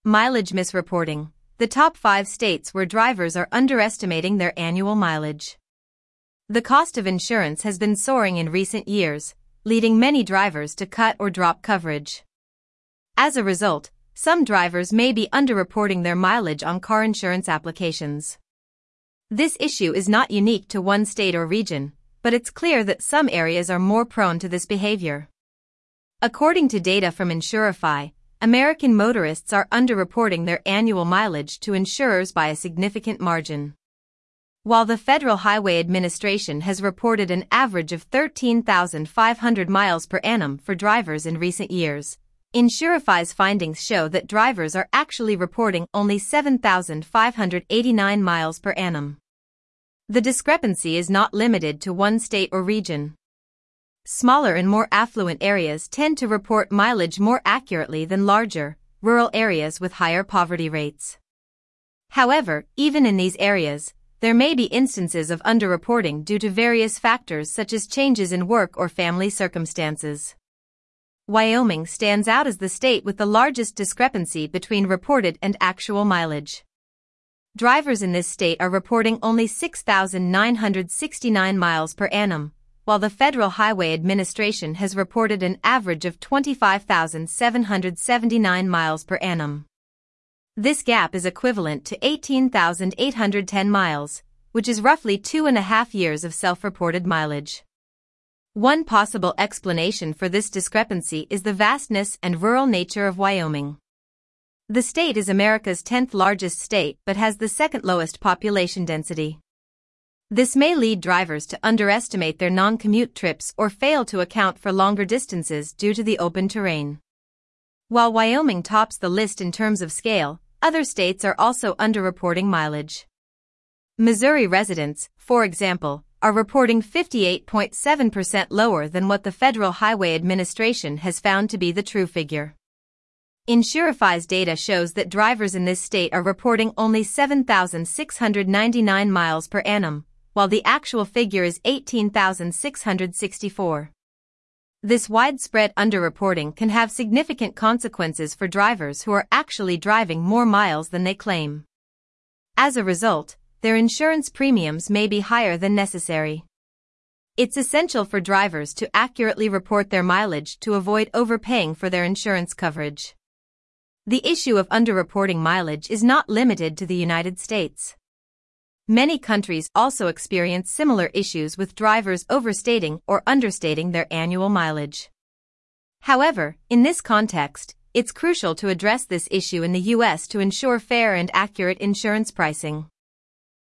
Mileage misreporting. The top 5 states where drivers are underestimating their annual mileage. The cost of insurance has been soaring in recent years, leading many drivers to cut or drop coverage. As a result, some drivers may be underreporting their mileage on car insurance applications. This issue is not unique to one state or region, but it's clear that some areas are more prone to this behavior. According to data from Insurify, American motorists are underreporting their annual mileage to insurers by a significant margin. While the Federal Highway Administration has reported an average of 13,500 miles per annum for drivers in recent years, Insurify's findings show that drivers are actually reporting only 7,589 miles per annum. The discrepancy is not limited to one state or region. Smaller and more affluent areas tend to report mileage more accurately than larger, rural areas with higher poverty rates. However, even in these areas, there may be instances of underreporting due to various factors such as changes in work or family circumstances. Wyoming stands out as the state with the largest discrepancy between reported and actual mileage. Drivers in this state are reporting only 6,969 miles per annum, while the Federal Highway Administration has reported an average of 25,779 miles per annum. This gap is equivalent to 18,810 miles, which is roughly 2.5 years of self-reported mileage. One possible explanation for this discrepancy is the vastness and rural nature of Wyoming. The state is America's 10th largest state but has the second lowest population density. This may lead drivers to underestimate their non-commute trips or fail to account for longer distances due to the open terrain. While Wyoming tops the list in terms of scale, other states are also underreporting mileage. Missouri residents, for example, are reporting 58.7% lower than what the Federal Highway Administration has found to be the true figure. Insurify's data shows that drivers in this state are reporting only 7,699 miles per annum, while the actual figure is 18,664. This widespread underreporting can have significant consequences for drivers who are actually driving more miles than they claim. As a result, their insurance premiums may be higher than necessary. It's essential for drivers to accurately report their mileage to avoid overpaying for their insurance coverage. The issue of underreporting mileage is not limited to the United States. Many countries also experience similar issues with drivers overstating or understating their annual mileage. However, in this context, it's crucial to address this issue in the U.S. to ensure fair and accurate insurance pricing.